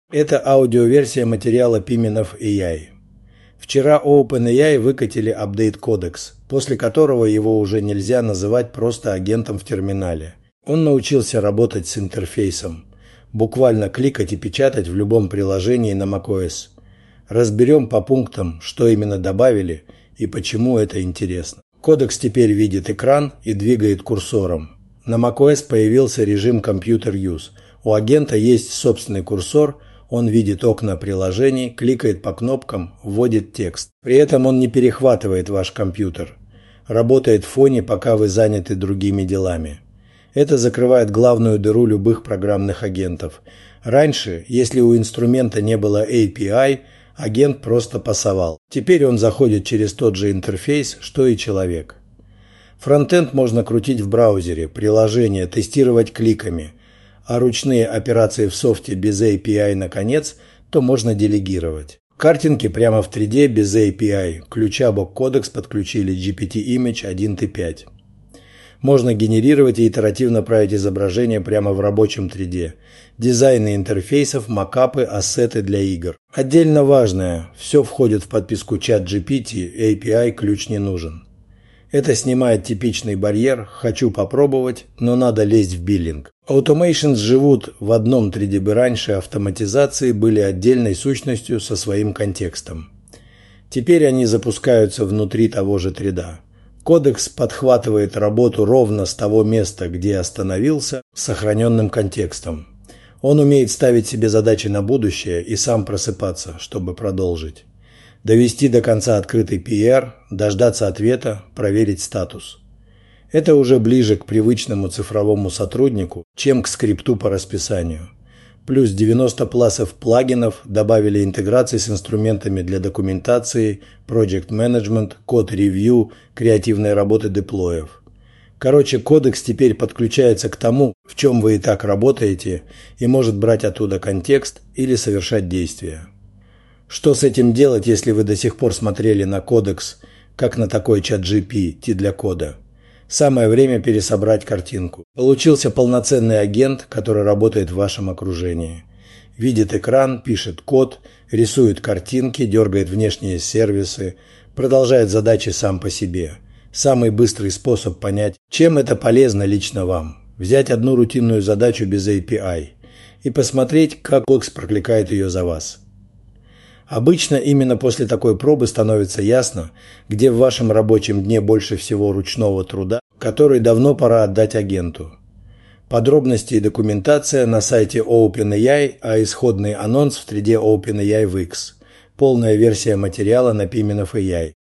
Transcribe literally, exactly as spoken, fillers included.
Это аудиоверсия материала Pimenov эй ай. Вчера OpenAI выкатили апдейт Codex, после которого его уже нельзя называть просто агентом в терминале. Он научился работать с интерфейсом, буквально кликать и печатать в любом приложении на macOS. Разберем по пунктам, что именно добавили и почему это интересно. Codex теперь видит экран и двигает курсором. На macOS появился режим Computer Use. У агента есть собственный курсор, он видит окна приложений, кликает по кнопкам, вводит текст. При этом он не перехватывает ваш компьютер. Работает в фоне, пока вы заняты другими делами. Это закрывает главную дыру любых программных агентов. Раньше, если у инструмента не было эй пи ай, агент просто пасовал. Теперь он заходит через тот же интерфейс, что и человек. Фронтенд можно крутить в браузере, приложение тестировать кликами, а ручные операции в софте без эй пи ай наконец, то можно делегировать. Картинки прямо в три дэ без эй пи ай. Ключа бок Codex подключили джи пи ти Image один точка пять. Можно генерировать и итеративно править изображение прямо в рабочем три дэ. Дизайны интерфейсов, макапы, ассеты для игр. Отдельно важное, все входит в подписку ChatGPT, эй пи ай ключ не нужен. Это снимает типичный барьер «хочу попробовать, но надо лезть в биллинг». Automations живут в одном три дэ бэ раньше, автоматизации были отдельной сущностью со своим контекстом. Теперь они запускаются внутри того же три дэ. Codex подхватывает работу ровно с того места, где остановился, с сохраненным контекстом. Он умеет ставить себе задачи на будущее и сам просыпаться, чтобы продолжить. Довести до конца открытый пи ар, дождаться ответа, проверить статус. Это уже ближе к привычному цифровому сотруднику, чем к скрипту по расписанию. Плюс девяносто пласов плагинов, добавили интеграции с инструментами для документации, project management, код-ревью, креативной работы деплоев. Короче, Codex теперь подключается к тому, в чем вы и так работаете, и может брать оттуда контекст или совершать действия. Что с этим делать, если вы до сих пор смотрели на Codex, как на такой чат джи пи ти для кода? Самое время пересобрать картинку. Получился полноценный агент, который работает в вашем окружении. Видит экран, пишет код, рисует картинки, дергает внешние сервисы, продолжает задачи сам по себе. Самый быстрый способ понять, чем это полезно лично вам. Взять одну рутинную задачу без эй пи ай и посмотреть, как Codex прокликает ее за вас. Обычно именно после такой пробы становится ясно, где в вашем рабочем дне больше всего ручного труда, который давно пора отдать агенту. Подробности и документация на сайте OpenAI, а исходный анонс в три дэ OpenAI в X. Полная версия материала на Pimenov эй ай.